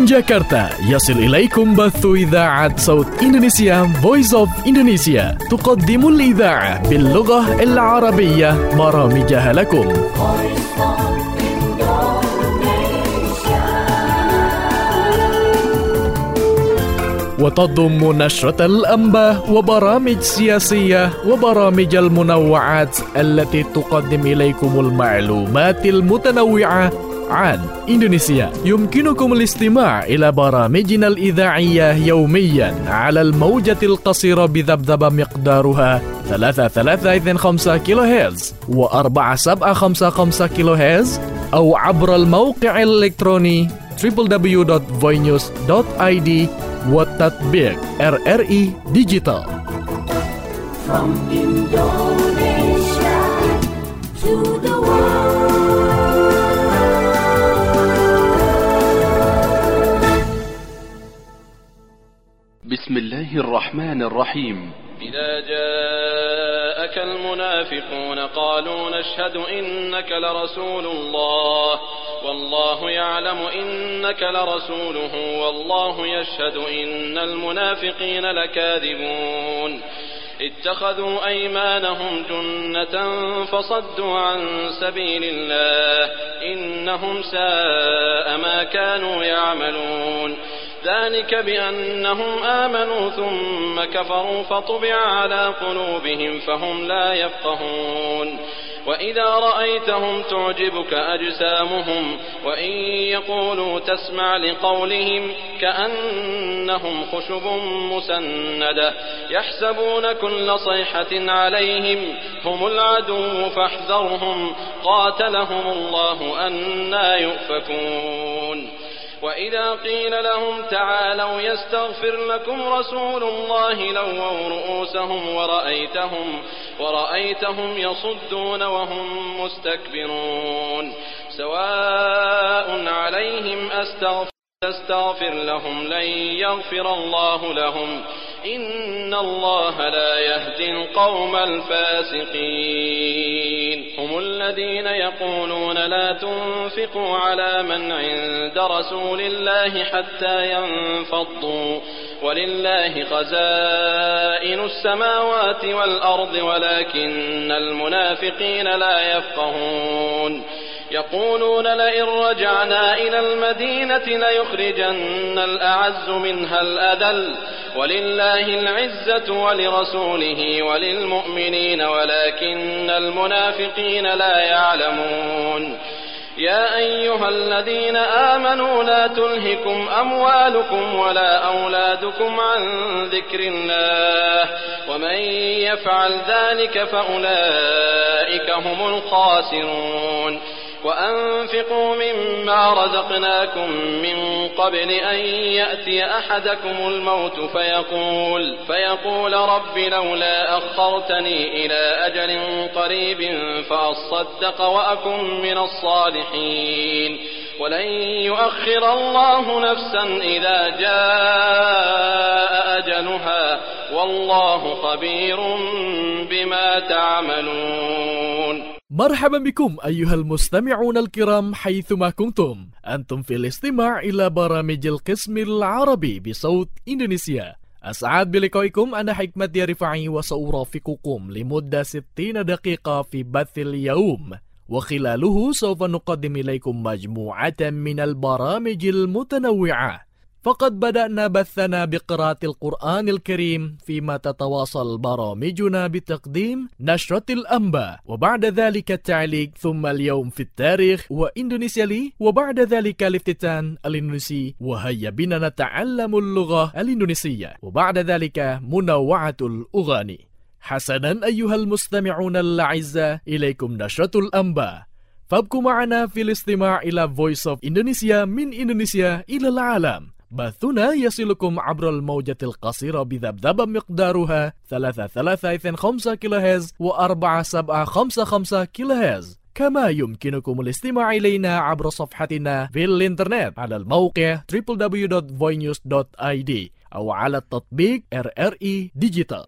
من جاكرتا يصل إليكم بث إذاعة صوت إندونيسيا Voice of Indonesia تقدم الإذاعة باللغة العربية برامجها لكم. وتضم نشرة الأنباء وبرامج سياسية وبرامج المنوعات التي تقدم إليكم المعلومات المتنوعة عن إندونيسيا. يمكنكم الاستماع إلى برامجنا الإذاعية يوميا على الموجة القصيرة بذبذبة مقدارها 3325 كيلو هرتز و4755 كيلو هرتز أو عبر الموقع الإلكتروني www.voinews.id والتطبيق RRI Digital. From Indonesia to the world. بسم الله الرحمن الرحيم. إذا جاءك المنافقون قالوا نشهد إنك لرسول الله والله يعلم إنك لرسوله والله يشهد إن المنافقين لكاذبون اتخذوا أيمانهم جنة فصدوا عن سبيل الله إنهم ساء ما كانوا يعملون ذلك بأنهم آمنوا ثم كفروا فطبع على قلوبهم فهم لا يفقهون وإذا رأيتهم تعجبك أجسامهم وإن يقولوا تسمع لقولهم كأنهم خشب مسندة يحسبون كل صيحة عليهم هم العدو فاحذرهم قاتلهم الله أنى يؤفكون وإذا قيل لهم تعالوا يستغفر لكم رسول الله لووا رؤوسهم ورأيتهم يصدون وهم مستكبرون سواء عليهم أستغفر لهم لن يغفر الله لهم إن الله لا يهدي القوم الفاسقين هم الذين يقولون لا تنفقوا على من عند رسول الله حتى ينفضوا ولله خزائن السماوات والأرض ولكن المنافقين لا يفقهون يقولون لئن رجعنا إلى المدينة ليخرجن الأعز منها الأذل ولله العزة ولرسوله وللمؤمنين ولكن المنافقين لا يعلمون يا أيها الذين آمنوا لا تلهكم أموالكم ولا أولادكم عن ذكر الله ومن يفعل ذلك فأولئك هم الخاسرون وأنفقوا مما رزقناكم من قبل أن يأتي أحدكم الموت فيقول رب لولا أخرتني إلى أجل قريب فأصدق وأكن من الصالحين ولن يؤخر الله نفسا إذا جاء أجلها والله خبير بما تعملون. مرحبا بكم أيها المستمعون الكرام حيثما كنتم. أنتم في الاستماع إلى برامج القسم العربي بصوت إندونيسيا. أسعد بلقائكم. أنا حكمة رفاعي وسأرافقكم لمدة 60 دقيقة في بث اليوم وخلاله سوف نقدم إليكم مجموعة من البرامج المتنوعة. فقد بدأنا بثنا بقراءة القرآن الكريم فيما تتواصل برامجنا بتقديم نشرة الأنباء وبعد ذلك التعليق ثم اليوم في التاريخ وإندونيسيا لي وبعد ذلك الافتتان الإندونيسي وهيا بنا نتعلم اللغة الإندونيسية وبعد ذلك منوعة الأغاني. حسنا أيها المستمعون الأعزاء إليكم نشرة الأنباء فابقوا معنا في الاستماع إلى Voice of Indonesia من إندونيسيا إلى العالم. بثنا يصلكم عبر الموجة القصيرة بذبذبة مقدارها 3325 كيلو هرتز و4755 كيلو هرتز كما يمكنكم الاستماع إلينا عبر صفحتنا في الإنترنت على الموقع www.voinews.id أو على التطبيق RRI Digital.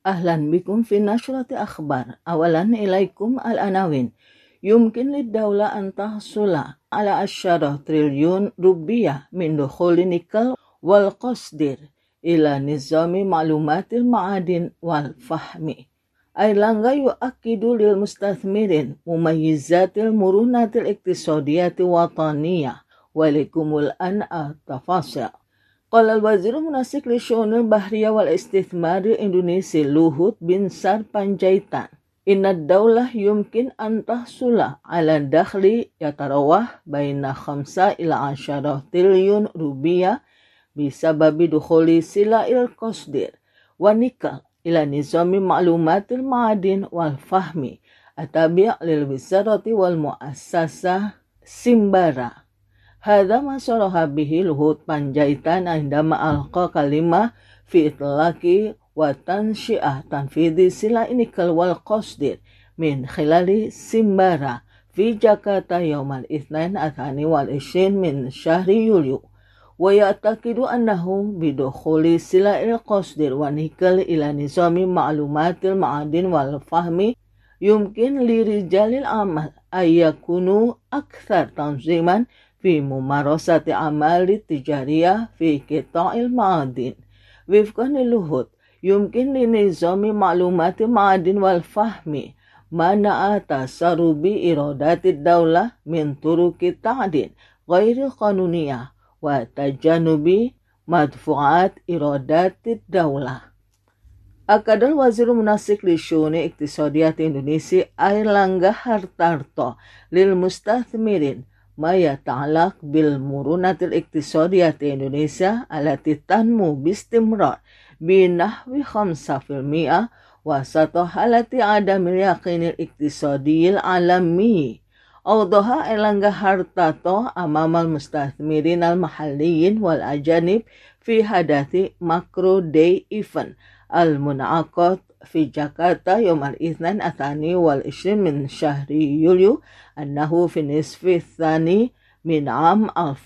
أهلا بكم في نشرة أخبار. أولا إليكم العناوين. يمكن للدولة أن تحصل على 10 تريليون روبية من دخول نيكل والقصدير إلى نظام معلومات المعادن والفحم. أيرلانغا يؤكد للمستثمرين مميزات المرونة الاقتصادية الوطنية. ولكم الآن التفاصيل. قال الوزير المنسق للشؤون البحرية والاستثمار الإندونيسي لوهut Binsar Panjaitan إن الدولة يمكن أن تحصل على دخل يتراوح بين 5 إلى 10 تريليون روبية بسبب دخول سلع القصدير ونيكل إلى نظام معلومات المعادن والفحم التابع للوزارة والمؤسسة سيمبارا. هذا ما صرح به لوهut Panjaitan عندما ألقى كلمة في إطلاق وتنشئة تنفيذ سلع نيكل والقصدير من خلال سيمبارا في جاكرتا يوم الاثنين 22 من شهر يوليو. ويعتقد أنه بدخول سلع القصدير ونيكل إلى نظام معلومات المعادن والفحم يمكن لرجال الأعمال أن يكونوا أكثر تنظيما في ممارسة أعمال التجارية في قطاع المعادن. وفقا للوهut يمكن لنظام معلومات المعادن والفحم منع تسرب إيرادات الدولة من طرق التعدين غير قانونية وتجنب مدفوعات إيرادات الدولة. أكد الوزير المنسق للشؤون الاقتصادية الإندونيسي أيرلانغا هارtarto للمستثمرين ما يتعلق بالمرونة الاقتصادية إندونيسيا التي تنمو باستمرار بنحو 5% وسط حالة عدم اليقين الاقتصادي العالمي. أوضح أيرلانغا هارtarto أمام المستثمرين المحليين والأجانب في حدث ماكرو داي إيفنت المنعقد في جاكرتا يوم الاثنين 22 من شهر يوليو أنه في النصف الثاني من عام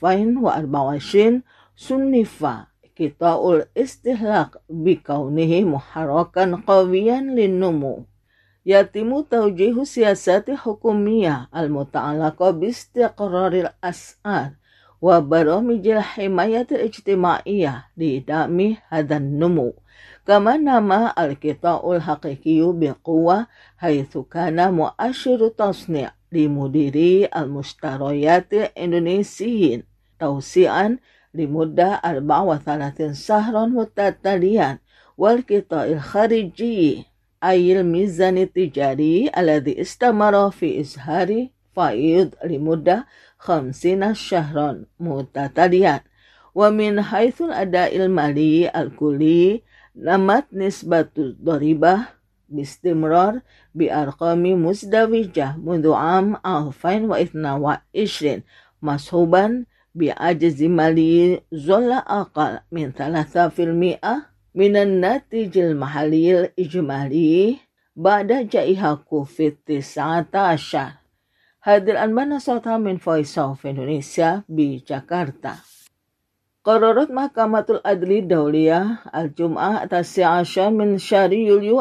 2024 صنف قطاع الاستهلاك بكونه محركا قويا للنمو. يتم توجيه سياسات حكومية المتعلقة باستقرار الأسعار وبرامج الحماية الاجتماعية لدعم هذا النمو. كما نما القطاع الحقيقي بقوة حيث كان مؤشر تصنيع لمديري المشتريات الإندونيسيين توسيعا لمدة 34 شهرا متتاليا. والقطاع الخارجي أي الميزان التجاري الذي استمر في إظهار فائض لمدة 50 شهرا متتاليا. ومن حيث الأداء المالي الكلي نمت نسبة الضريبة باستمرار بأرقام مزدوجة منذ عام 2022 مصحوبا بعجز مالي ظل أقل من 3% من الناتج المحلي الإجمالي بعد جائحة كوفيد-19. هذه الأنباء نشرتها من Voice of Indonesia بجاكرتا. قررت محكمة العدل الدولية الجمعة 19 من شهر يوليو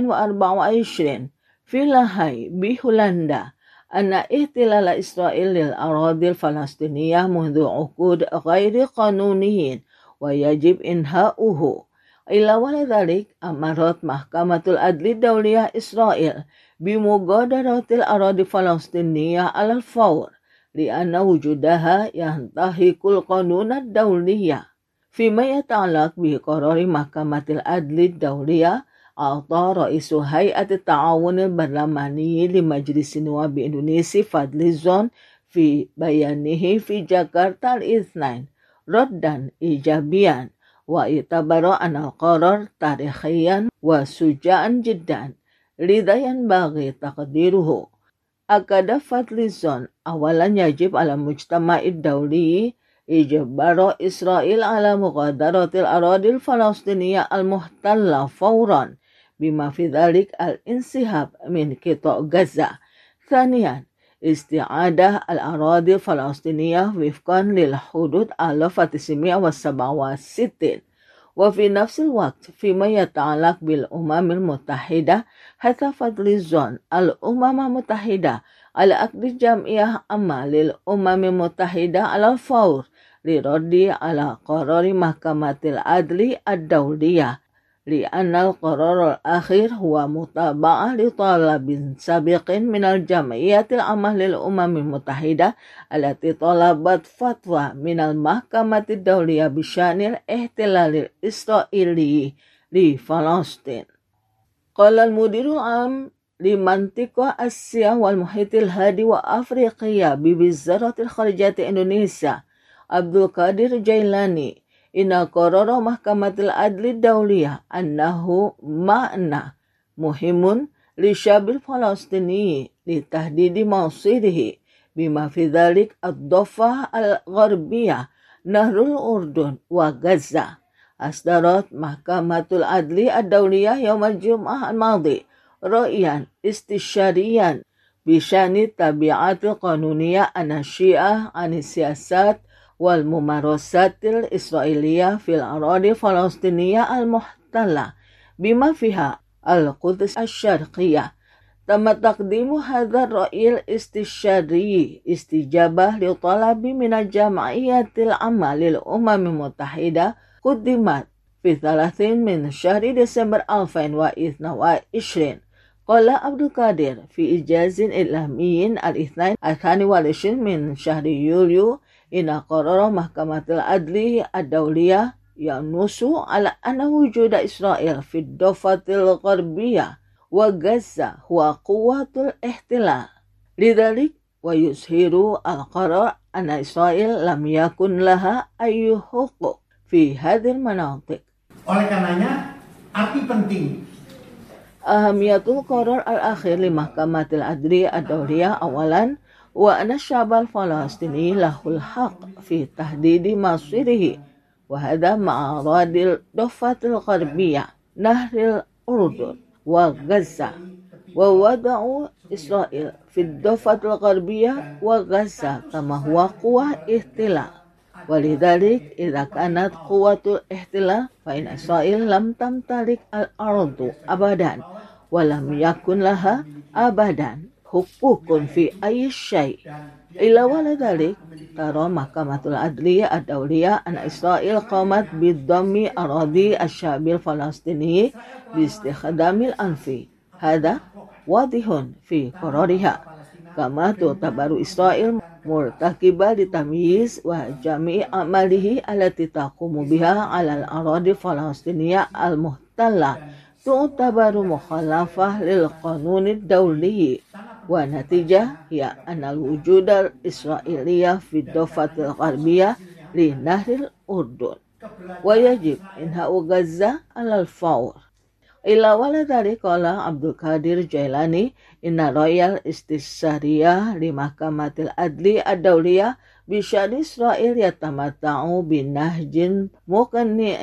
2024 في لاهاي بهولندا أن احتلال إسرائيل للأراضي الفلسطينية منذ عقود غير قانوني ويجب إنهاؤه. إلى ذلك أمرت محكمة العدل الدولية إسرائيل بمغادرة الأراضي الفلسطينية على الفور لأن وجودها ينتهك القانون الدولي. فيما يتعلق بقرار محكمة العدل الدولية أعطى رئيس هيئة التعاون البرلماني لمجلس النواب الإندونيسي فادلي زون في بيانه في جاكرتا الاثنين ردا إيجابيا واعتبر أن القرار تاريخيا وشجاعا جدا لذا ينبغي تقديره. أكد فادلي زون أولا يجب على المجتمع الدولي إجبار إسرائيل على مغادرة الأراضي الفلسطينية المحتلة فورا بما في ذلك الانسحاب من قطاع غزة. ثانيا استعادة الأراضي الفلسطينية وفقا للحدود 1967 وفي نفس الوقت فيما يتعلق بالأمم المتحدة حتى فضل الظن الأمم المتحدة على عقد جمعية عامة للأمم المتحدة على الفور للرد على قرار محكمة العدل الدولية، لأن القرار الأخير هو متابعة لطلب سابق من الجمعية العامة للأمم المتحدة التي طلبت فتوى من المحكمة الدولية بشأن الاحتلال الإسرائيلي لفلسطين. قال المدير العام لمنطقة آسيا والمحيط الهادي وأفريقيا بوزارة الخارجية إندونيسيا عبد القادر جيلاني إن قرار محكمة العدل الدولية أنه معنى مهم للشعب الفلسطيني لتحديد مصيره بما في ذلك الضفة الغربية نهر الأردن وغزة. أصدرت محكمة العدل الدولية يوم الجمعة الماضي رأيا استشاريا بشأن التبعات القانونية الناشئة عن السياسات والممارسات الإسرائيلية في الأراضي الفلسطينية المحتلة بما فيها القدس الشرقية. تم تقديم هذا الرأي الاستشاري استجابة لطلب من الجمعية العامة للأمم المتحدة قدمت في 30 من شهر ديسمبر 2022. قال عبد القادر في إجاز إعلامي الاثنين 22 من شهر يوليو إن قرار محكمة العدل الدولية ينص على أن وجود إسرائيل في الضفة الغربية وغزة هو قوة الاحتلال. لذلك ويظهر القرار أن إسرائيل لم يكن لها أي حقوق في هذه المناطق. Oleh karenanya, arti penting أهمية القرار الأخير لمحكمة العدل الدولية أولا وأن الشعب الفلسطيني له الحق في تحديد مصيره، وهذا مع أراضي الضفة الغربية نهر الأردن وغزة، ووضع إسرائيل في الضفة الغربية وغزة كما هو قوة احتلال. ولذلك إذا كانت قوة الاحتلال فإن إسرائيل لم تمتلك الأرض أبدا ولم يكن لها أبدا حقوق في أي شيء. إلا ولذلك ترى محكمة العدل الدولية أن إسرائيل قامت بضم أراضي الشعب الفلسطيني باستخدام العنف، هذا واضح في قرارها. كما تعتبر إسرائيل مرتكبة لتمييز وجميع أعماله التي تقوم بها على الأراضي الفلسطينية المحتلة تعتبر مخالفة للقانون الدولي، والنتيجة هي أن الوجود الإسرائيلي في الضفة الغربية لنهر الأردن، ويجب إنهاء غزة على الفور. إلا ولذلك قال عبد القادر جيلاني إن رأي الاستشارية لمحكمة العدل الدولية بشأن إسرائيل يتمتع بنهج مقنع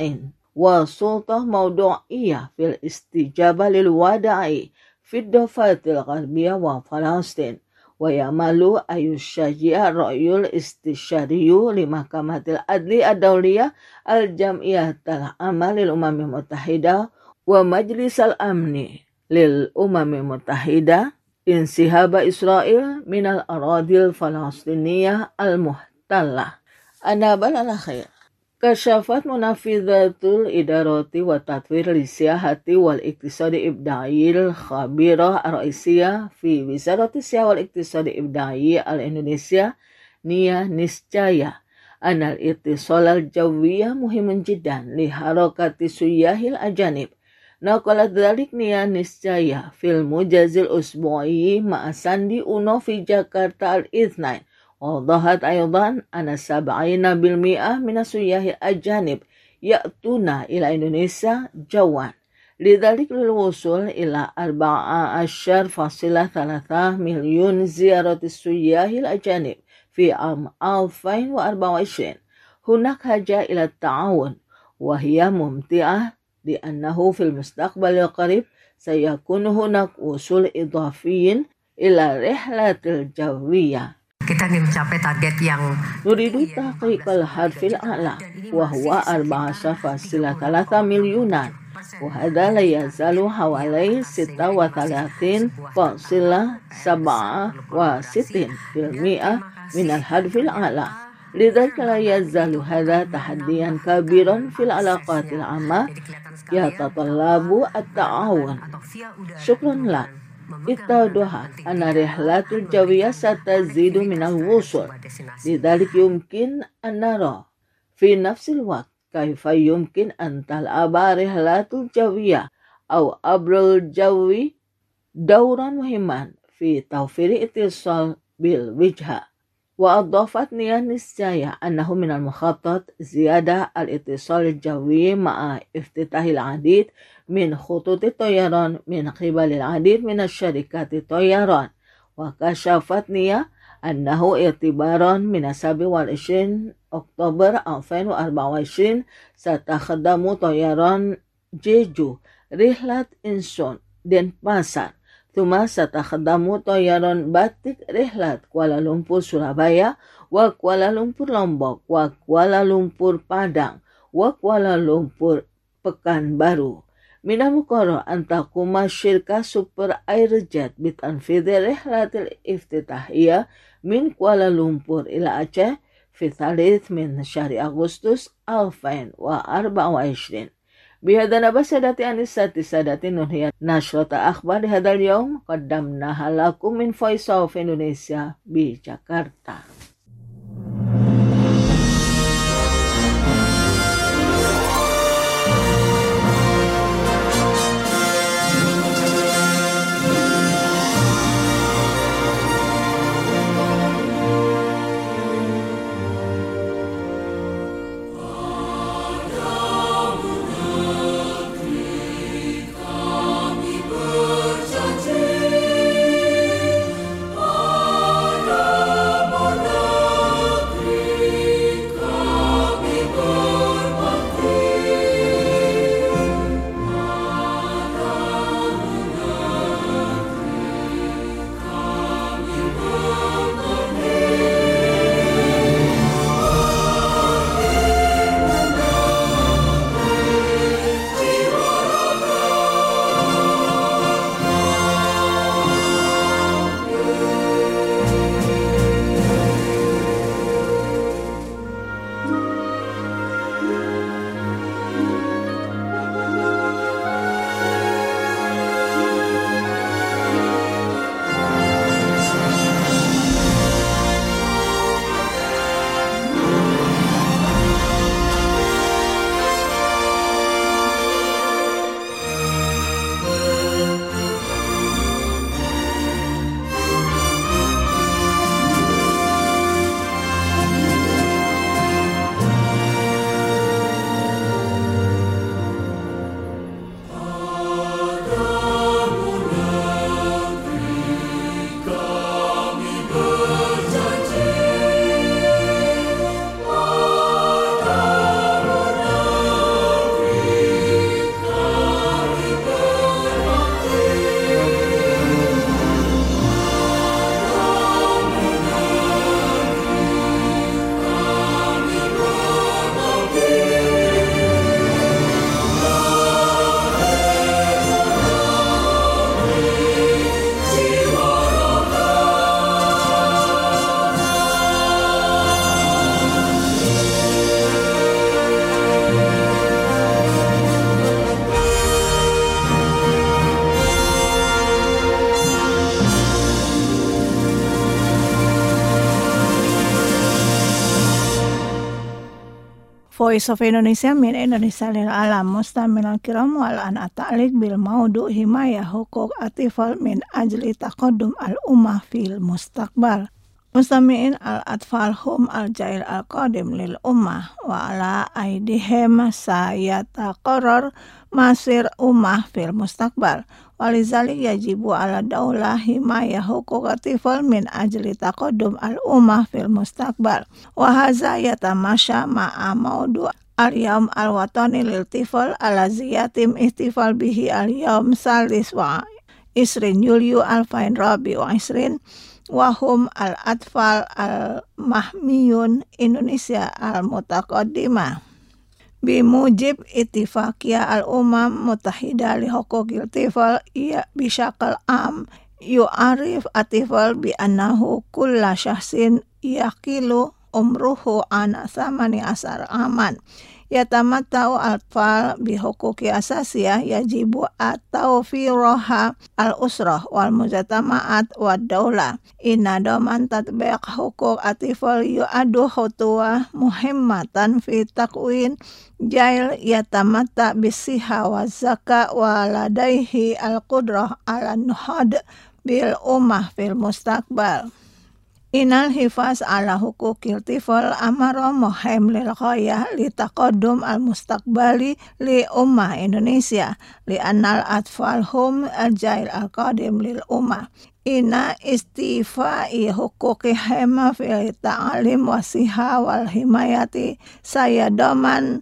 وسلطة موضوعية في الاستجابة للوضع في الضفة الغربية وفلسطين، ويعمل أن يشجع الرأي الاستشاري لمحكمة العدل الدولية الجمعية العامة للأمم المتحدة ومجلس الأمن للأمم المتحدة انسحاب إسرائيل من الأراضي الفلسطينية المحتلة. النابل الأخير كشفت منفذة الإدارة والتطوير للسياحة والاقتصاد الإبداعي الخبيرة الرئيسية في وزارة السياحة والاقتصاد الإبداعي الإندونيسيا نيا نيسجايا أن الاتصال الجوي مهم جدا لحركة السياح الأجانب. نقلت ذلك نيا نيسجايا في الموجز الأسبوعي مع ساندي أونو في جاكرتا الاثنين. وضحت أيضا أن 70% من السياح الأجانب يأتون إلى إندونيسيا جوا، لذلك للوصول إلى 14.3 مليون زيارة السياح الأجانب في عام 2024 هناك حاجة إلى التعاون، وهي ممتعة لأنه في المستقبل القريب سيكون هناك وصول إضافي إلى الرحلات الجوية. kita ingin mencapai target yang nuridu tahqiqal harfil a'la wa huwa 14,3 milyunan wa hadha la yazalu hawalai 36,67% min al-harfil a'la. لذلك لا يزال هذا تحديا كبيرا في العلاقات العامة يتطلب التعاون. شكرا لك. اتضح أن الرحلات الجوية ستزيد من الوصول، لذلك يمكن أن نرى في نفس الوقت كيف يمكن أن تلعب الرحلات الجوية أو عبر الجو دورا مهما في توفير اتصال بالوجهة. وأضافت نيا نسايا أنه من المخطط زيادة الاتصال الجوي مع افتتاح العديد من خطوط الطيران من قبل العديد من الشركات الطيران. وكشفت نيا أنه اعتبارا من 27 أكتوبر 2024 ستخدم طيران جيجو رحلة إنشون دنباسار، ثم ستخدم طيران باتيك رحلة كوالالمبور سورابaya وكوالالمبور لومبok وكوالالمبور padang وكوالالمبور pekanbaru. من المقرر أن تقوم شركة سوبر ايرجيت بتنفيذ الرحلة الافتتاحية من كوالالمبور إلى أعشى في 3 من شهر أغسطس 2024. بهذا نبأ سادتي أنساتي سادتي ننهي نشرة أخبار هذا اليوم قدمناها لكم من Voice of Indonesia بجاكرتا. Voice of Indonesia min Indonesia lil alam mustamilan kiram wal an ata'liq bil maudu himayah hukuk atifal min ajli taqaddum al ummah fil mustaqbal. Mustami'in al-atfal hum al-jail al-qadim lil ummah wa ala aidihim sayataqarrar masir ummah fil mustaqbal. Walizalik yajibu ala daulah himayah hukuk atifal min ajli taqaddum al-ummah fil mustaqbal. Wa haza yatamasya ma'a maudu al-yawm al-watani lil tifal ala ziyatim ihtifal bihi al-yawm salis wa isrin Yulyu al-fain rabi wa isrin wahum al-atfal al-mahmiyun Indonesia al-mutaqaddimah bimujib ittifaqiyah al-umam mutahida li huquqil tifal iya bisyakal am yu'arif atifal bi annahu kulla syahsin yaqilu umruhu ana samani asar aman yatamatta'u al-atfal bi huquqi asasiyah yajibu at-tawfiruha al-usrah wal mujatama'at wad daulah inna daman tatbiq huquq atifal yu'adu khutuwah muhimmatan fi takwin jail yatamatta bisiha wa zaka wa ladaihi al-qudrah ala nuhad bil ummah fil mustaqbal. Inal hifaz ala hukukil tifal amara muhim lil ghayah li taqaddum al mustaqbali li ummah Indonesia li annal atfal hum al jail al qadim lil ummah. Ina istifai hukukihim fil ta'alim wasiha wal himayati sayadaman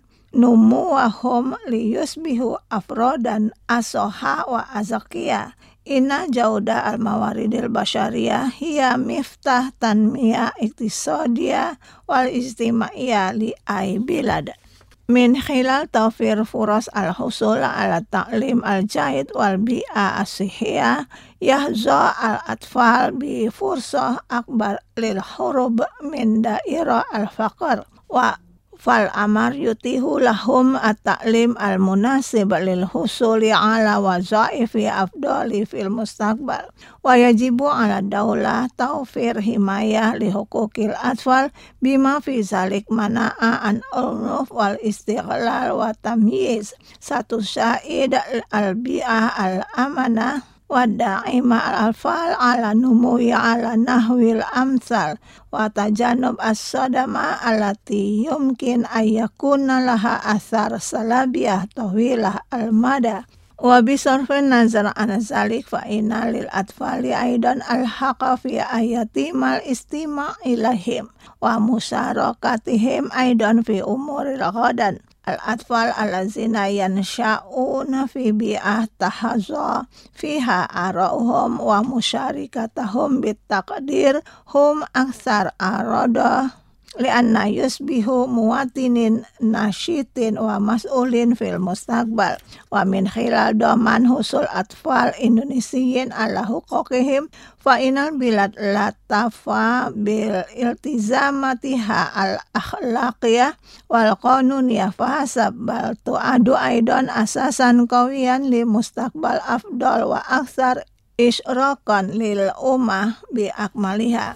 numuwahum li yusbihu afrodan asoha wa azakiyah. Inna jauda al-mawaridil basyariyah hiya miftah tanmiyah iktisadiyah wal istima'iyah li ay bilad. Min khilal tawfir furas al-husul ala ta'lim al-jahid wal bi'a as-sihiyah yahza al-atfal bi fursah akbar lil hurub min daira al-faqr wa fal amar yutihu lahum at-ta'lim al-munasib lil husuli ala wazaifi afdali fil mustaqbal wa yajibu ala daulah tawfir himayah li hukukil atfal bima fi zalik mana'a an unuf wal istighlal wa tamyiz satu sya'id al-bi'ah al-amanah wa da'ima al-alfal ala numuyi ala nahwil amsal wa tajanub as-sadama alati yumkin ayyakuna laha asar salabiyah tawilah al-mada wa bisarfin nazar an zalik fa inna lil atfali aidan al-haqa fi ayatimal istima' ilahim wa musyarakatihim aidan fi umuril ghadan. Al-atfal alazina yansha'una fi bi'ah tahazza fiha ara'uhum wa musyarikatahum bitaqdir hum aksar arada lianna yusbihu muwatinin nashitin wa mas'ulin fil mustaqbal wa min khilal daman husul atfal indonesiyin ala huquqihim fa inal bilad latafa bil iltizamatiha al akhlaqiyah wal qanuniyah fa hasab bal tu'adu aidan asasan qawiyan li mustaqbal afdal wa aksar isyrakan lil ummah bi akmaliha.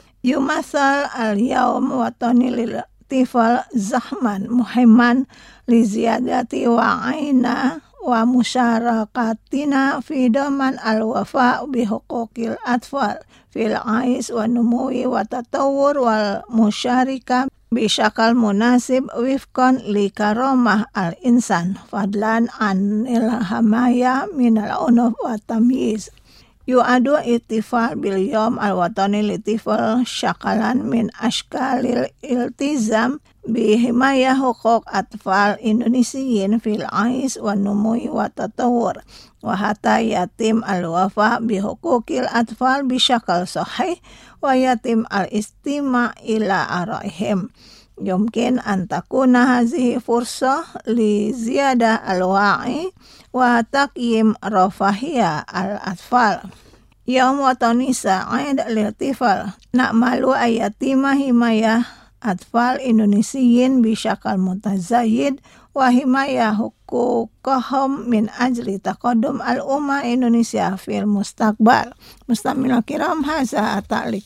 Yumasal al-yawm watani lil tifal zahman muhimman li ziyadati wa aina wa musyarakatina fi daman al-wafa' bi huquqil atfal fil ais wa numuwi wa tatawur wal musyarika bi syakal munasib wifqan li karamah al-insan fadlan anil hamaya minal unuf wa tamyiz. Yu'adu ittifal bil yawm al-watani litifal syakalan min ashkalil iltizam bihimayah huquq atfal indonesiyin fil ais wa numui wa tatawur wa hatta yatim al-wafa bi huquqil atfal bisyakal sahih wa yatim al-istima' ila araihim. Yumkin antakuna hazihi fursah li ziyada al-wa'i wa taqyim rafahiyah al-atfal. Yaum watani sa'id lil-tifal na'malu ayatima himayah atfal indonesiyin bisyakal mutazayyid wa himayah huquqahum min ajli taqaddum al-umma Indonesia fil mustaqbal. Mustamil kiram haza at-ta'liq.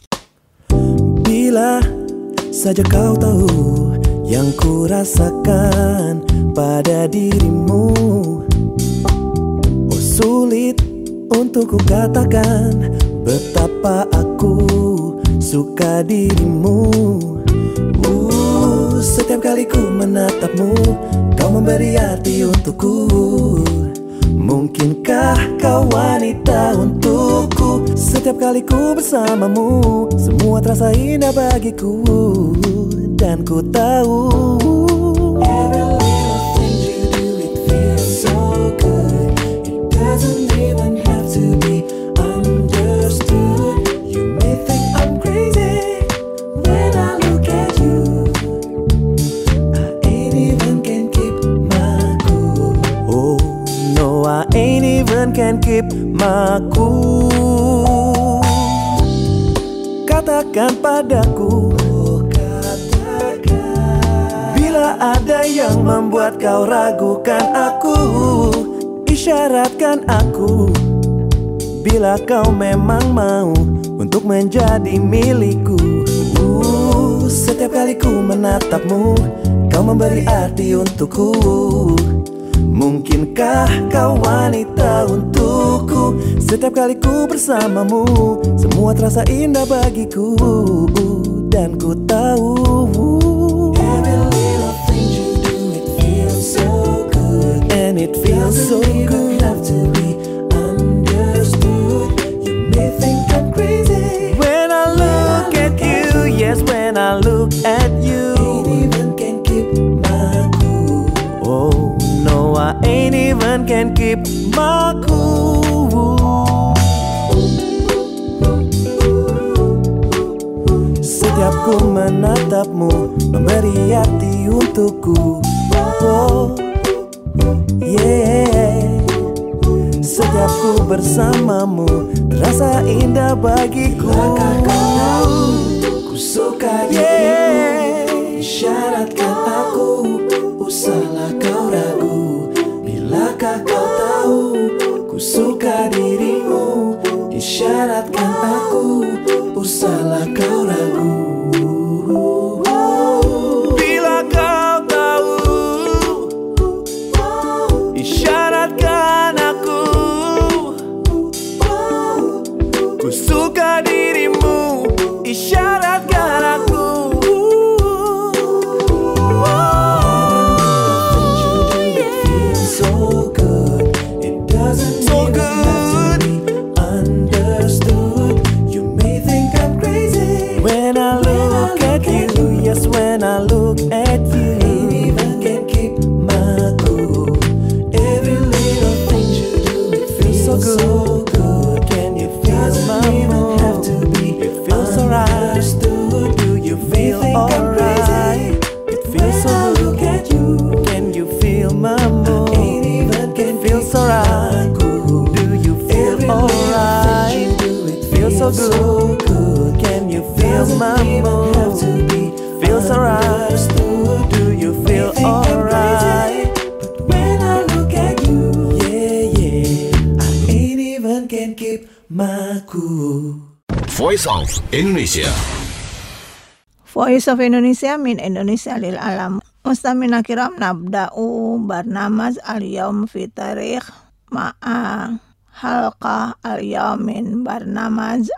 Bila saja kau tahu yang ku rasakan pada dirimu, oh sulit untuk ku katakan betapa aku suka dirimu. Setiap kali ku menatapmu, kau memberi arti untukku. Mungkinkah kau wanita untukku? Setiap kali ku bersamamu, semua terasa indah bagiku. Dan ku tahu every little thing you do, it feels so good. It doesn't even have to be understood. You may think even can keep my cool. Katakan padaku, bila ada yang membuat kau ragukan aku. Isyaratkan aku, bila kau memang mau untuk menjadi milikku. Setiap kali ku menatapmu, kau memberi arti untukku. Mungkinkah kau wanita untukku? Setiap kali ku bersamamu, semua terasa indah bagiku. Dan ku tahu every little thing you do, it feels so good. And it feels so good. Have to be understood. You may think I'm crazy when I look at you. Yes, when I look at you, ain't even can keep my cool. Oh no, I ain't even can keep my cool. Setiap ku menatapmu, memberi arti untukku. Oh, yeah. Setiap ku bersamamu, terasa indah bagiku. Ku suka dirimu, isyaratkan aku. Usahlah kau ragu, bilakah kau tahu? Ku suka dirimu, isyaratkan aku. Usahlah kau ragu. Bila kau tahu, isyaratkan aku. Ku suka dirimu, isyaratkan aku. It feels so good. It doesn't so even have to be understood. You may think I'm crazy when I look at you. Yes, when I look at you, ain't even can keep my cool. Every little thing you do, it feels so good. Can you feel my mood? Have to be it feels so right. Do you feel alright? It feels so good. At you, can you feel my mood? Ain't even can feel so right. Do you feel alright? It feels so good. Can you feel my mood? Have to be feels alright. Do you feel alright? But when I look at you, yeah, I ain't even can keep my cool. Voice of Indonesia. Voice of Indonesia min Indonesia lil alam. Mustamina kiram nabda'u barnamaz al-yawm fi tarikh ma'a halqa al-yawm min barnamaz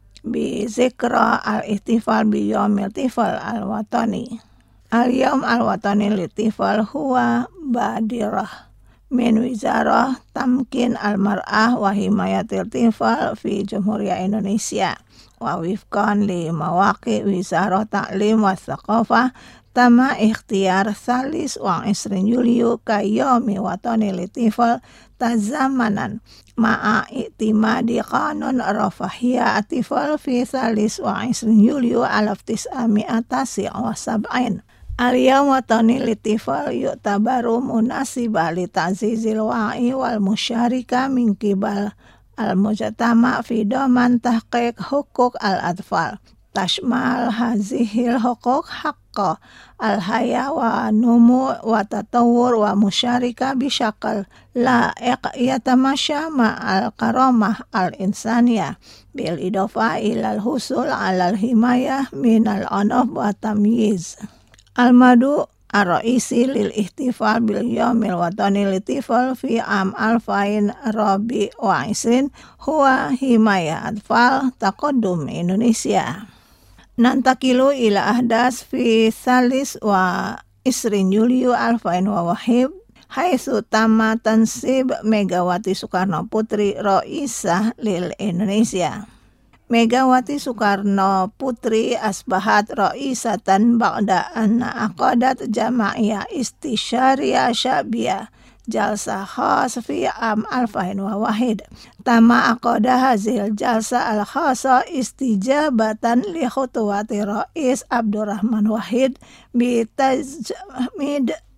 bi zikra al-ihtifal bi yawmil tifal al-watani. Al-yawm al-watani litifal huwa badirah min wizarah tamkin al-mar'ah wa himayatil tifal fi Jumhuriyah Indonesia. Wa wifqan li mawaqi wizarah ta'lim wa thaqafah tama ikhtiyar salis wa isrin Yuliu kayomi watani litifal tazamanan ma'a i'timadi qanun rafahiyya atifal fi salis wa isrin Yuliu alaftis ami'atasi wa sab'in. Al-yawm watani litifal yu'tabaru munasibah li ta'zizil wa'i wal musyarika min kibal al-mujtama fi doman tahqiq hukuk al-atfal. Tashmal hazihil hukuk haqqa al-haya wa numu wa tatawur wa musyarika bisyakal la'iq yatamasya ma'al karamah al-insaniyah bil idofa ilal husul alal himayah minal anaf wa tamyiz. Al-madu ar-ra'isi lil ihtifal bil yawmil watani litifal fi am alfain rabi wa isrin huwa himayah atfal taqaddum Indonesia. Nantakilu ila ahdas fi salis wa isrin Yuliu alfain wa wahib haitsu tama tansib Megawati Soekarno Putri Roisah lil Indonesia. Megawati Soekarno Putri asbahat roisatan ba'da anna aqadat jama'iyah istisyariyah syabiyah jalsa khas fi am alfain wa wahid. Tama aqada hazil jalsa al khasa istijabatan li khutuwati Rais Abdurrahman Wahid bi tajmid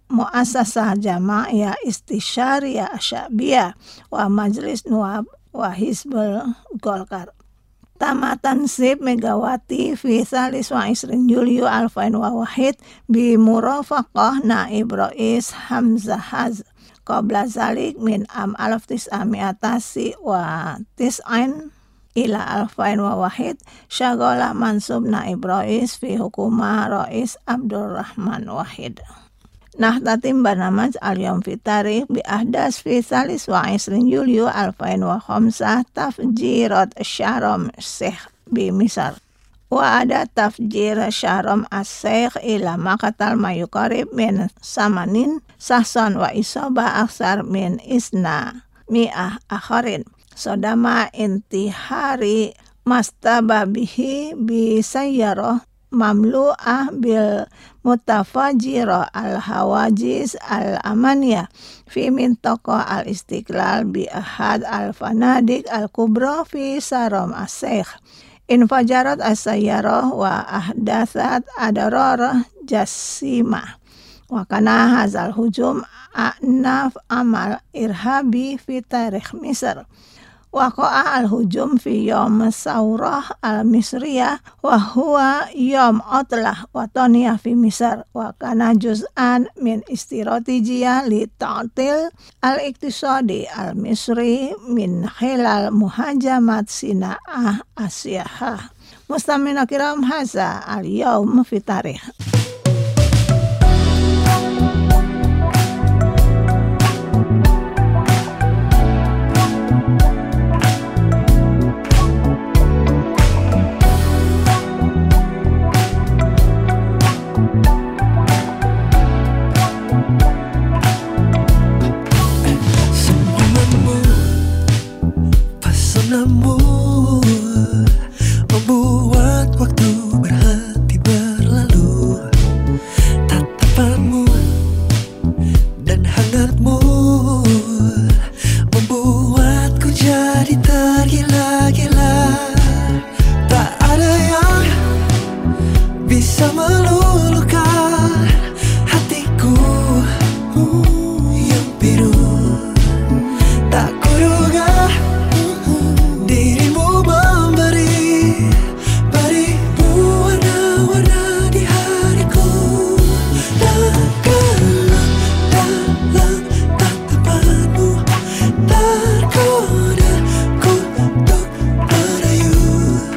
Muassasah Jama'iyah Istisyariyah Asyabiyah wa Majlis Nuwab wa Hizbul Golkar. Tamatan Sib Megawati fi 23 Yulyo 2001 bi murafaqah Naib Rais Hamzah Haz qabla zalik min am 1990 wa tis'ain ila 2001 syagala mansub Naib Rais fi hukumah Rais Abdurrahman Wahid. Nahtatim barnamaj al-yawm fi tarikh bi ahdas fi 23 Yulyo 2005 tafjirat Sharm Sheikh bi Misr. Wa ada tafjir Sharm as-Sheikh ila maqtal ma yuqarib min samanin sahsan wa isaba aksar min isna mi'ah akharin. Sodama intihari mastababihi bi sayyarah mamlu'ah bil mutafajirah al-hawajiz al-amaniyah fi mintaqa al-istiqlal bi ahad al-fanadik al-kubra fi Sharm as-Sheikh. Infajarat as-sayyarah wa ahdathat adararah jassimah. Wa kana hazal hujum a'naf amal irhabi fi tarikh Misr. Waqa'a al-hujum fi yawm saurah al-misriyah wa huwa yawm atlah wataniyah fi Misr wa kana juz'an min istiratijiyah li ta'til al-iktisadi al-misri min khilal muhajamat sina'ah asyahah. Mustamina kiram haza al-yawm fi tarikh. Membuat waktu berhenti berlalu. Tatapanmu dan hangatmu membuatku jadi tergila-gila. Tak ada yang bisa meluluhkan hatiku yang biru. Tak kuduga dirimu memberi warna-warna di hariku. Dalam tatapanmu tergoda ku untuk merayu.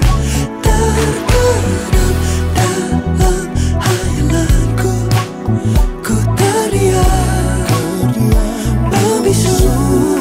Terbenam dalam hayalanku, ku terdiam membisu.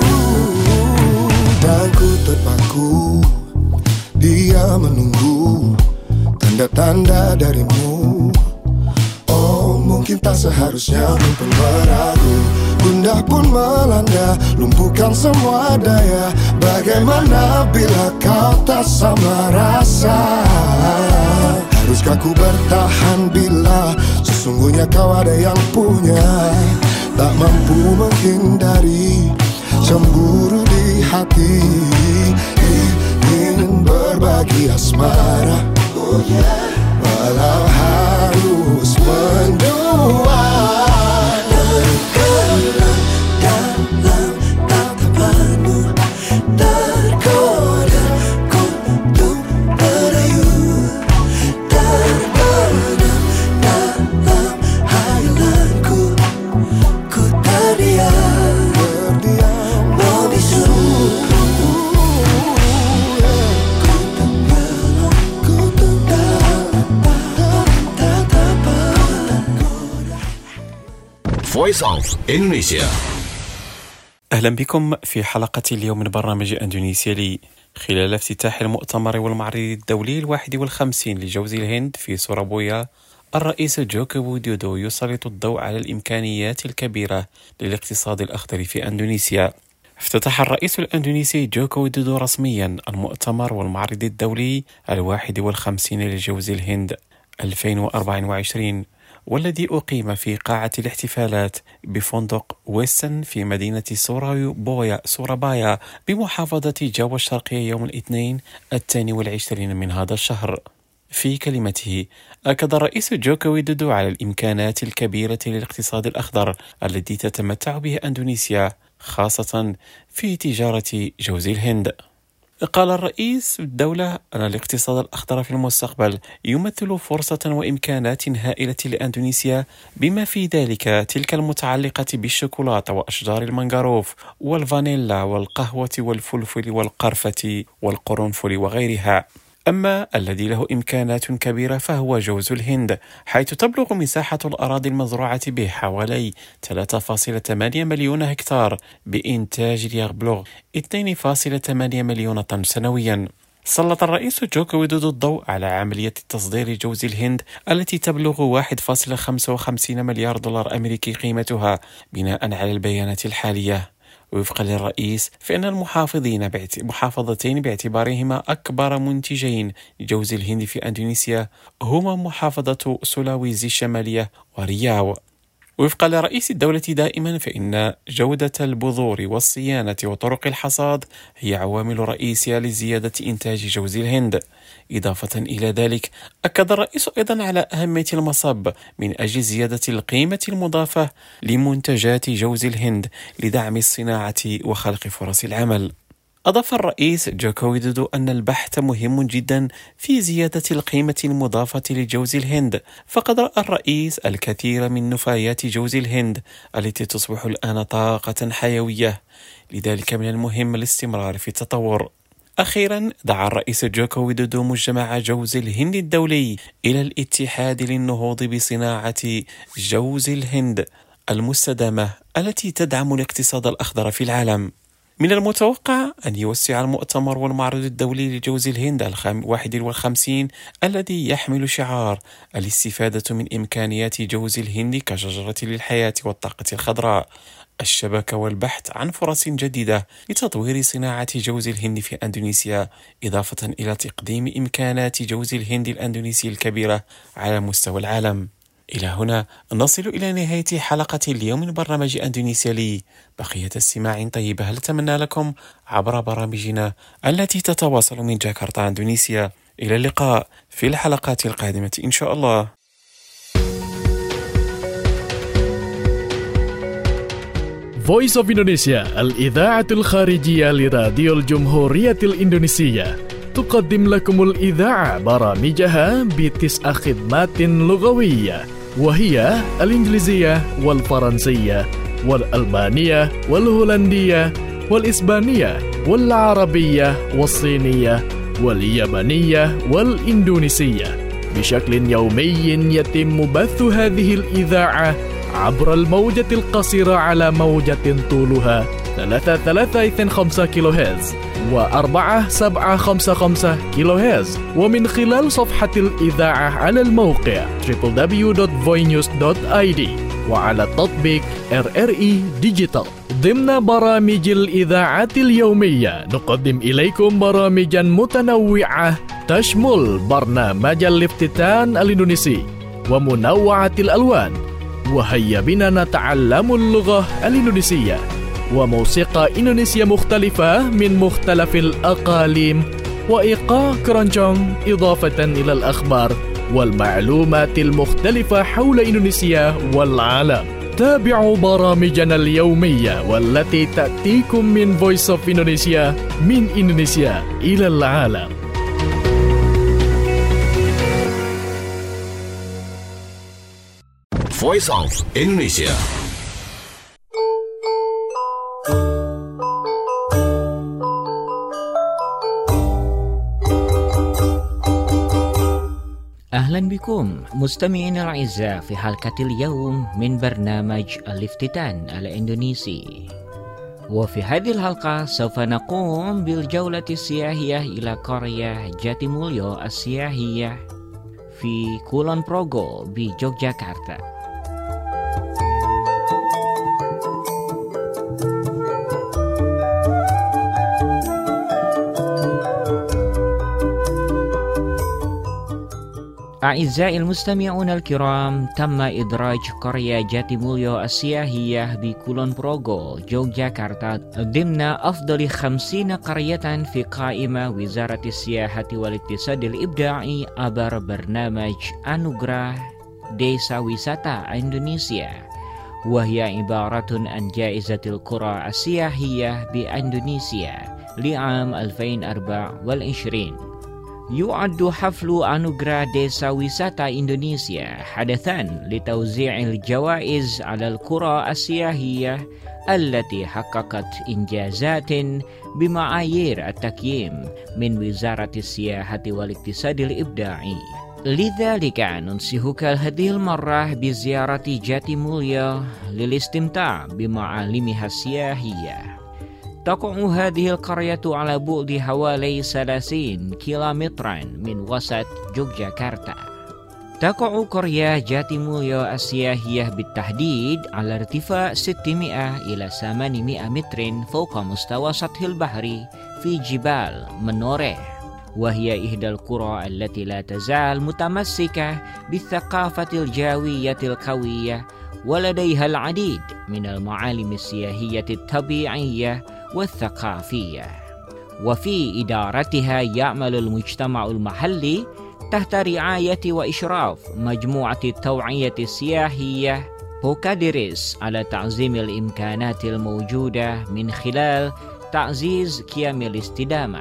Dan ku terpaku, dia menunggu tanda-tanda darimu. Oh, mungkin tak seharusnya pun meragu. Gundah pun melanda, lumpuhkan semua daya. Bagaimana bila kau tak sama rasa? Haruskah ku bertahan bila sesungguhnya kau ada yang punya? Tak mampu menghindari cemburu di hati, ingin berbagi asmara, walau harus mendua. Dalam tatapanmu tergoda ku untuk merayu. Terbenam dalam hayalanku, ku terdiam membisu. Voice of Indonesia. أهلا بكم في حلقة اليوم من برنامج أندونيسيا لي. خلال افتتاح المؤتمر والمعرض الدولي 51 لجوز الهند في سورابويا، الرئيس جوكو ويدودو يسلط الضوء على الإمكانيات الكبيرة للاقتصاد الأخضر في أندونيسيا. افتتح الرئيس الأندونيسي جوكو ويدودو رسميا المؤتمر والمعرض الدولي 51 لجوز الهند 2024، والذي أقيم في قاعة الاحتفالات بفندق ويستن في مدينة سورابايا بمحافظة جاوا الشرقية يوم الاثنين 22 من هذا الشهر. في كلمته أكد الرئيس جوكو ويدودو على الإمكانات الكبيرة للاقتصاد الأخضر الذي تتمتع به أندونيسيا، خاصة في تجارة جوز الهند. قال الرئيس الدولة أن الاقتصاد الأخضر في المستقبل يمثل فرصة وإمكانات هائلة لأندونيسيا، بما في ذلك تلك المتعلقة بالشوكولاتة وأشجار المانغروف والفانيلا والقهوة والفلفل والقرفة والقرنفل وغيرها. أما الذي له إمكانات كبيرة فهو جوز الهند، حيث تبلغ مساحة الأراضي المزروعة به حوالي 3.8 مليون هكتار، بإنتاج يبلغ 2.8 مليون طن سنويا. سلط الرئيس جوكو ويدودو الضوء على عملية تصدير جوز الهند التي تبلغ 1.55 مليار دولار أمريكي قيمتها، بناء على البيانات الحالية. وفقا للرئيس فإن المحافظتين باعتبارهما أكبر منتجين لجوز الهند في أندونيسيا هما محافظة سولاويزي الشمالية ورياو. وفقا لرئيس الدولة دائما فإن جودة البذور والصيانة وطرق الحصاد هي عوامل رئيسية لزيادة إنتاج جوز الهند. إضافة إلى ذلك أكد الرئيس أيضا على أهمية المصب من أجل زيادة القيمة المضافة لمنتجات جوز الهند لدعم الصناعة وخلق فرص العمل. أضاف الرئيس جوكو ويدودو أن البحث مهم جدا في زيادة القيمة المضافة لجوز الهند، فقد رأى الرئيس الكثير من نفايات جوز الهند التي تصبح الآن طاقة حيوية، لذلك من المهم الاستمرار في التطور. أخيرا دعا الرئيس جوكو ويدودو مجمع جوز الهند الدولي إلى الاتحاد للنهوض بصناعة جوز الهند المستدامة التي تدعم الاقتصاد الأخضر في العالم. من المتوقع أن يوسع المؤتمر والمعرض الدولي لجوز الهند 51 الذي يحمل شعار الاستفادة من إمكانيات جوز الهند كشجرة للحياة والطاقة الخضراء، الشبكة والبحث عن فرص جديدة لتطوير صناعة جوز الهند في أندونيسيا، إضافة إلى تقديم إمكانات جوز الهند الأندونيسي الكبيرة على مستوى العالم. إلى هنا نصل إلى نهاية حلقة اليوم من برنامج أندونيسيا لي. بقية استماع طيبة هل أتمنى لكم عبر برامجنا التي تتواصل من جاكرتا أندونيسيا. إلى اللقاء في الحلقات القادمة إن شاء الله. Voice of Indonesia الإذاعة الخارجية لراديو الجمهورية الإندونيسية تقدم لكم الإذاعة برامجها ب9 خدمات لغوية، وهي الإنجليزية والفرنسية والألبانية والهولندية والإسبانية والعربية والصينية واليابانية والإندونيسية. بشكل يومي يتم بث هذه الإذاعة عبر الموجة القصيرة على موجة طولها 3.325 كيلو هرتز و4.755 كيلو هرتز، ومن خلال صفحة الإذاعة على الموقع www.voinews.id وعلى التطبيق RRI Digital. ضمن برامج الإذاعة اليومية نقدم إليكم برامجا متنوعة تشمل برنامج الافتتان الإندونيسي ومنوعة الألوان، وهيا بنا نتعلم اللغة الإندونيسية، وموسيقى إندونيسية مختلفة من مختلف الأقاليم، وإيقاع كرونجونج، إضافة إلى الأخبار والمعلومات المختلفة حول إندونيسيا والعالم. تابعوا برامجنا اليومية والتي تأتيكم من Voice of Indonesia من إندونيسيا إلى العالم. Voice of Indonesia. أهلا بكم مستمعينا الأعزاء في حلقة اليوم من برنامج الافتتان الإندونيسي. وفي هذه الحلقة سوف نقوم بالجولة السياحية إلى قرية جاتيمulyo السياحية في Kulon Progo بيوجياكرتا. أعزائي المستمعون الكرام، تم إدراج قرية جاتيموليو السياحية بكولون بروغو، يوغياكارتا ضمن أفضل 50 قرية في قائمة وزارة السياحة والاقتصاد الإبداعي عبر برنامج أنوغراها ديسا ويساتا إندونيسيا، وهي عبارة عن جائزة القرى السياحية بإندونيسيا لعام 2024. يعد حفل أنوغراها ديسا ويساتا إندونيسيا حدثاً لتوزيع الجوائز على القرى السياحية التي حققت إنجازات بمعايير التقييم من وزارة السياحة والاقتصاد الإبداعي. لذلك ننصحك هذه المرة بزيارة جاتيموليو للاستمتاع بمعالمها السياحية. تقع هذه القرية على بعد حوالي 30 كيلومترا من وسط يوغياكارتا. تقع قرية جاتيموليو السياحية بالتحديد على ارتفاع 600 إلى 800 متر فوق مستوى سطح البحر في جبال منورة، وهي إحدى القرى التي لا تزال متمسكة بالثقافة الجاوية القوية، ولديها العديد من المعالم السياحية الطبيعية والثقافية. وفي إدارتها يعمل المجتمع المحلي تحت رعاية وإشراف مجموعة التوعية السياحية بوكاديريس على تعزيم الإمكانات الموجودة من خلال تعزيز قيم الاستدامة.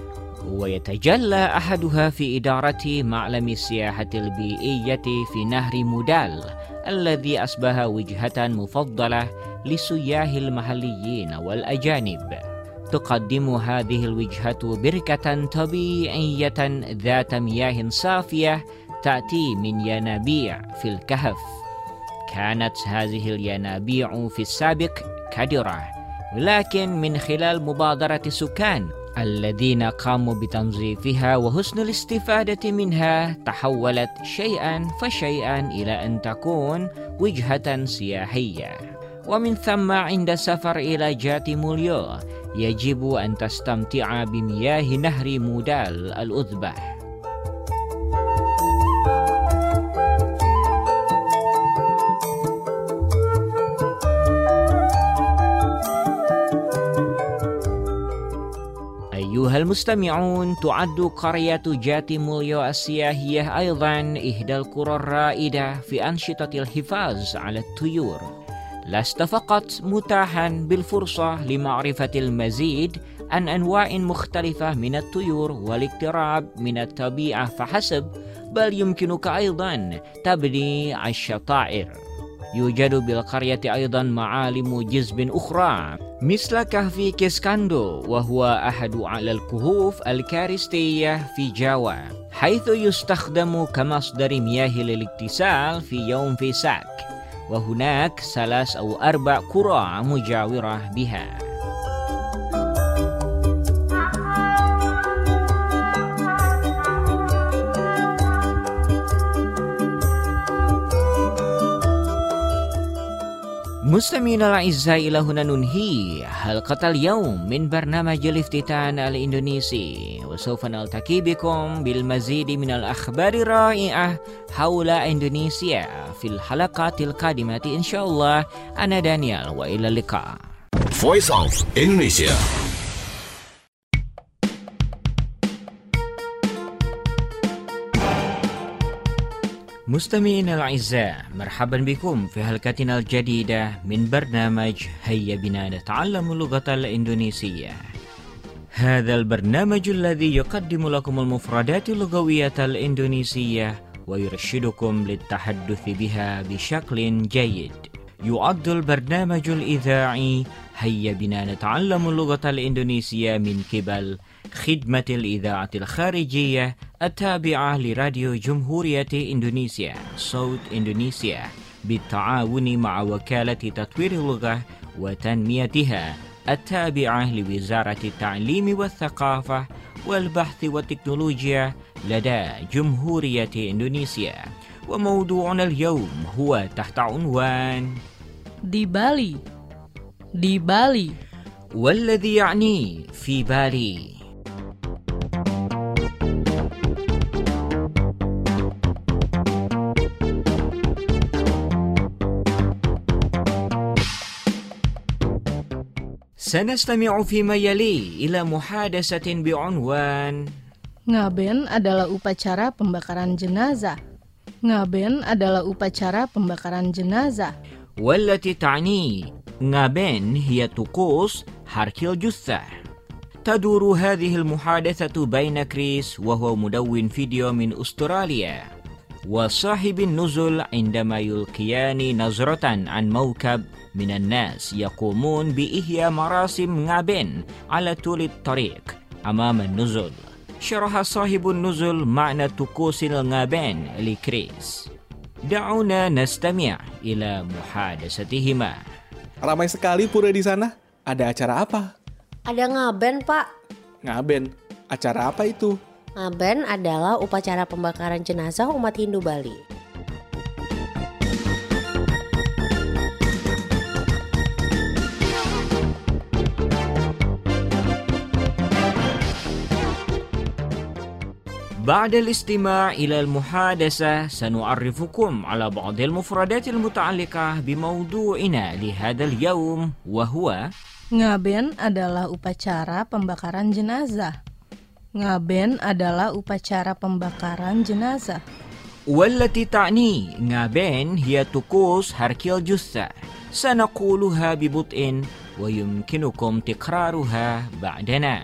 ويتجلى أحدها في إدارة معلم السياحة البيئية في نهر مودال الذي أصبح وجهة مفضلة للسياح المحليين والأجانب. تقدم هذه الوجهة بركة طبيعية ذات مياه صافية تأتي من ينابيع في الكهف. كانت هذه الينابيع في السابق كدرة، لكن من خلال مبادرة السكان الذين قاموا بتنظيفها وحسن الاستفادة منها تحولت شيئا فشيئا إلى أن تكون وجهة سياحية. ومن ثم عند السفر إلى جاتيموليو يجب أن تستمتع بمياه نهر مودال الأذبح. أيها المستمعون، تعد قرية جاتيموليو السياحية أيضا إحدى القرى الرائدة في أنشطة الحفاظ على الطيور. لست فقط متاحا بالفرصة لمعرفة المزيد عن أنواع مختلفة من الطيور والاقتراب من الطبيعة فحسب، بل يمكنك أيضا تبني الشطائر. يوجد بالقرية أيضا معالم جذب أخرى مثل كهف كيسكاندو، وهو أحد أعلى الكهوف الكارستية في جاوا، حيث يستخدم كمصدر مياه للاغتسال في يوم فيساك، وهناك 3 أو 4 قرى مجاورة بها. مستمعينا الأعزاء، إلى هنا ننهي حلقة اليوم من برنامج الافتتان الإندونيسي، وسوف نلتقي بكم بالمزيد من الأخبار الرائعة حول إندونيسيا في الحلقات القادمة إن شاء الله. أنا دانيال، وإلى اللقاء. Voice of Indonesia. مستمعينا الأعزاء، مرحبا بكم في حلقتنا الجديدة من برنامج هيا بنا نتعلم اللغة الإندونيسية. هذا البرنامج الذي يقدم لكم المفردات اللغوية الإندونيسية ويرشدكم للتحدث بها بشكل جيد. يعد البرنامج الإذاعي هيا بنا نتعلم اللغة الإندونيسية من قبل خدمة الإذاعة الخارجية التابعة لراديو جمهورية إندونيسيا صوت إندونيسيا، بالتعاون مع وكالة تطوير اللغة وتنميتها التابعة لوزارة التعليم والثقافة والبحث والتكنولوجيا لدى جمهورية إندونيسيا. وموضوعنا اليوم هو تحت عنوان di Bali، والذي يعني في بالي. سنستمع فيما يلي إلى محادثة بعنوان Ngaben adalah upacara pembakaran jenazah. Ngaben adalah upacara pembakaran jenazah. والتي تعني ngaben هي طقوس حرق الجثة. تدور هذه المحادثة بين كريس وهو مدون فيديو من أستراليا وصاحب النزل عندما يلقيان نظرة عن موكب من الناس يقومون بإحياء مراسم ngaben على طول الطريق أمام النزل. شرح صاحب النزل معنى طقوس الngaben لكريس. دعونا نستمع إلى محادثتهما. Ramai sekali pura di sana. Ada acara apa? Ada ngaben, Pak. Ngaben? Acara apa itu? Ngaben adalah upacara pembakaran jenazah umat Hindu Bali. بعد الاستماع إلى المحادثة سنعرفكم على بعض المفردات المتعلقة بموضوعنا لهذا اليوم وهو Ngaben adalah upacara pembakaran jenazah. Ngaben adalah upacara pembakaran jenazah. والتي تعني ngaben هي طقوس حرق الجثة. سنقولها ببطء ويمكنكم تكرارها بعدنا.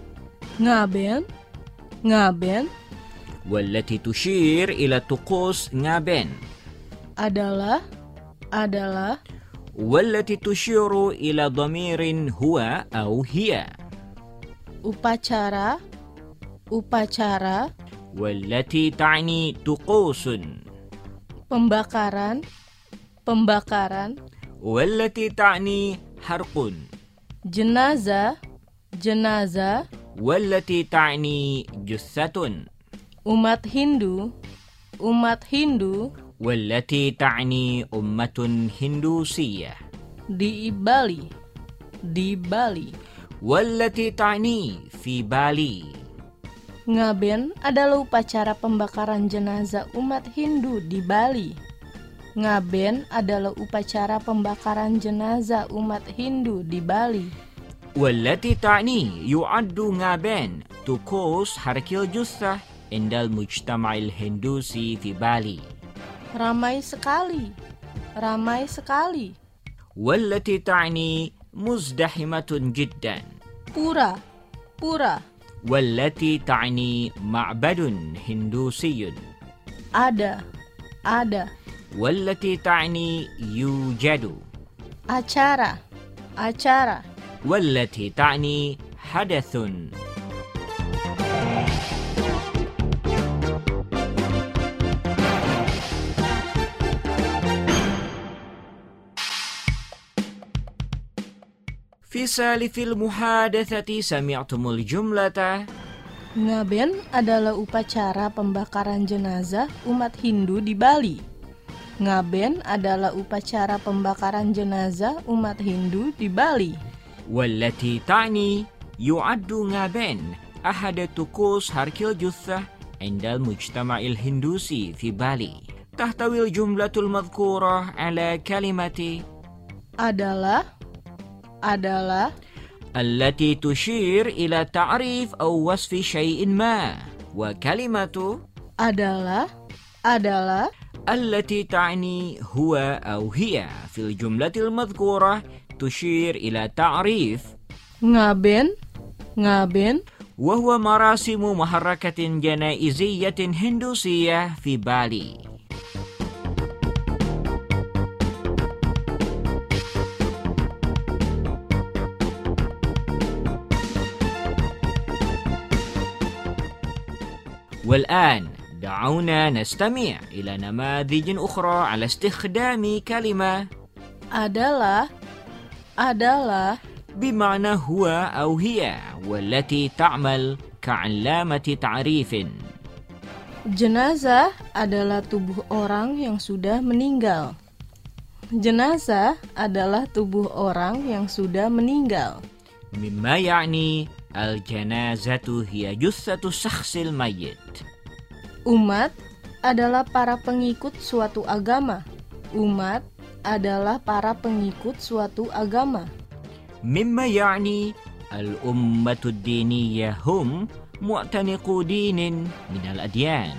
Ngaben والتي تشير إلى طقوس ngaben adalah والتي تشير إلى ضمير هو أو هي. upacara والتي تعني طقوس pembakaran والتي تعني حرق. jenazah والتي تعني جثة. umat Hindu والتي تعني أمة هندوسية. di Bali والتي تعني في بالي. Ngaben adalah upacara pembakaran jenazah umat Hindu di Bali. Ngaben adalah upacara pembakaran jenazah umat Hindu di Bali. والتي تعني يعد ngaben طقوس حرق الجثة عند المجتمع الهندوسي في بالي. Ramai sekali. والتي تعني مزدحمة جدا. Pura. والتي تعني معبد هندوسي. Ada. والتي تعني يوجد. Acara. والتي تعني حدث. في سالف المحادثة سمعتم الجملة Ngaben adalah upacara pembakaran jenazah umat Hindu di Bali. Ngaben adalah upacara pembakaran jenazah umat Hindu di Bali. والتي تعني يعد ngaben أحد طقوس حرق الجثة عند المجتمع الهندوسي في بالي. تحتوي الجملة المذكورة على كلمة adalah التي تشير إلى تعريف أو وصف شيء ما. وكلمة adalah التي تعني هو أو هي في الجملة المذكورة تشير إلى تعريف ngaben وهو مراسم محركة جنائزية هندوسية في بالي. والآن دعونا نستمع إلى نماذج أخرى على استخدام كلمة adalah بمعنى هو أو هي والتي تعمل كعلامة تعريف. Jenazah adalah tubuh orang yang sudah meninggal. Jenazah adalah tubuh orang yang sudah meninggal. مما يعني الجنازة هي جثة الشخص الميت. Umat adalah para pengikut suatu agama. Umat adalah para pengikut suatu agama. مما يعني الأمة الدينية هم معتنقو دين من الأديان.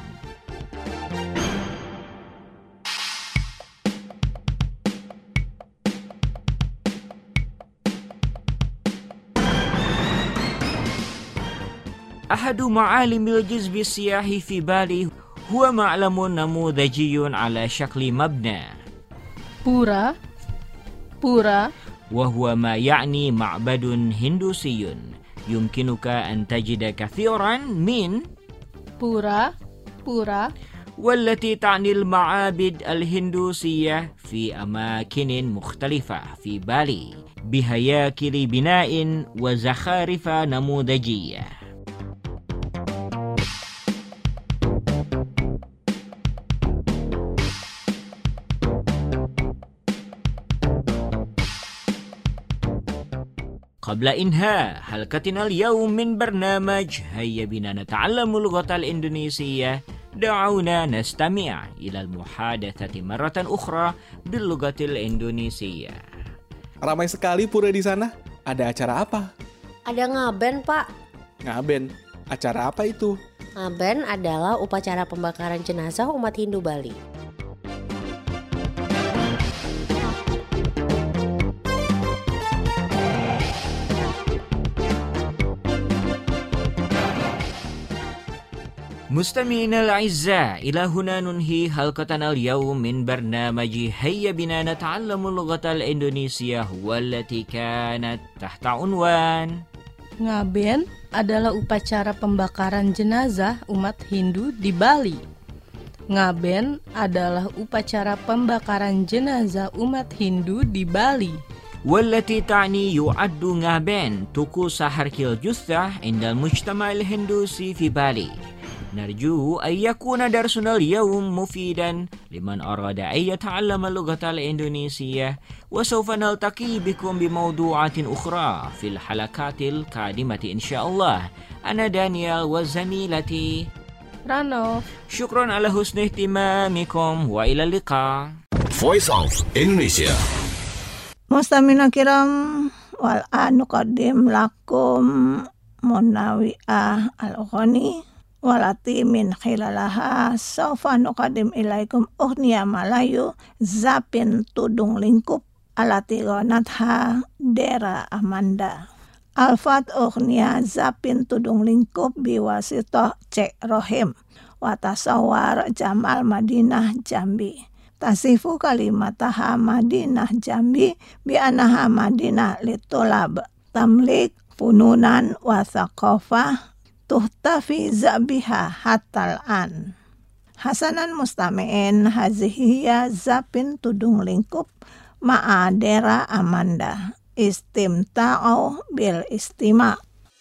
أحد معالم الجذب السياحي في بالي هو معلم نموذجي على شكل مبنى بورا وهو ما يعني معبد هندوسي. يمكنك أن تجد كثيرا من بورا والتي تعني المعابد الهندوسية في أماكن مختلفة في بالي بهياكل بناء وزخارف نموذجية. قبل إنهاء حلقتنا اليوم من برنامج هيا بنا نتعلم اللغة الإندونيسية، دعونا نستمع إلى المحادثة مرة أخرى باللغة الإندونيسية. Ramai sekali pura di sana. Ada acara apa? Ada ngaben, Pak. Ngaben? Acara apa itu? Ngaben adalah upacara pembakaran jenazah umat Hindu Bali. مستمعينا الأعزاء، إلى هنا ننهي حلقتنا اليوم من برنامج هيا بنا نتعلم اللغة الإندونيسية، والتي كانت تحت عنوان Ngaben adalah upacara pembakaran jenazah umat Hindu di Bali. Ngaben adalah upacara pembakaran jenazah umat Hindu di Bali. والتي تعني يعد ngaben طقوس حرق الجثة عند المجتمع الهندوسي في بالي. نرجو أن يكون درسنا اليوم مفيدا لمن أراد أن يتعلم اللغة الإندونيسية، وسوف نلتقي بكم بموضوعات أخرى في الحلقات القادمة إن شاء الله. أنا دانيال وزميلتي Rano. شكرا على حسن اهتمامكم وإلى اللقاء. Voice of Indonesia. Mustamina kiram wal anuqaddim lakum munawi'ah al-ughani walati min khilalaha sawfa nuqaddim ilaikum ughniya malayu zapin tudung lingkup alati ghanatha Dera Amanda. Alfat ughniya zapin tudung lingkup biwasitoh Cek Rohim watasawar Jamal Madinah Jambi. Tasifu kalimataha Madinah Jambi bi'anaha Madinah litolab tamlik fununan wa thaqafah tuhtafi zabiha hatal an. Hasanan mustami'in hazihiya zapin tudung lingkup ma'a Dera Amanda. Istimta'u bil istima'.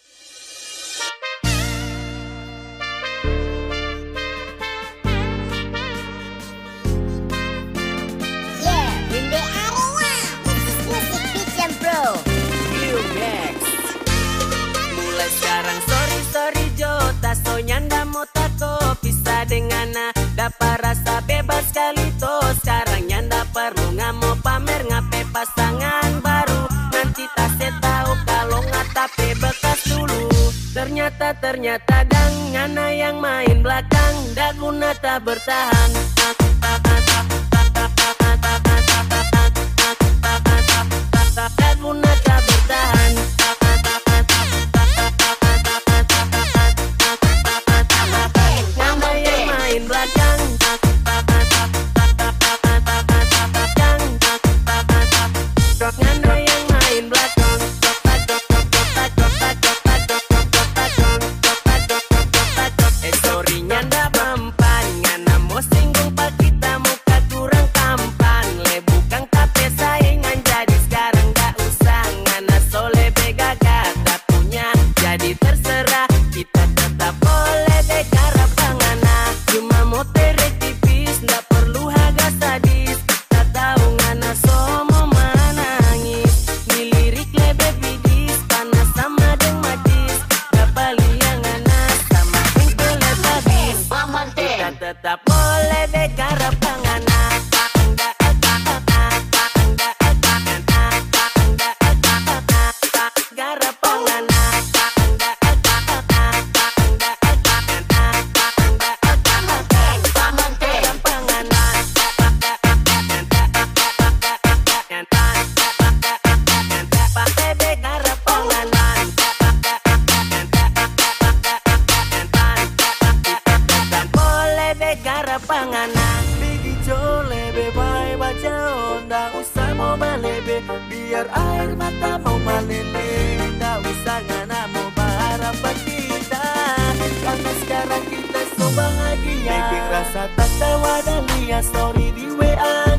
Nyanda mau tako pisah dengan dapat rasa bebas kali to. Sekarang nyanda perlu ngamau pamer ngape pasangan baru. Nanti tak tahu kalau ngatape bekas dulu. Ternyata dang ngana yang main belakang, dak guna tak bertahan. Dak guna tak bertahan. Sorry nyanda mempan ngana mau singgung pakai biar air mata mau meleleh, tak usah ngana mau berharapan kita, karena sekarang kita so bahagia. Making rasa tak tawa dan lihat story di WA.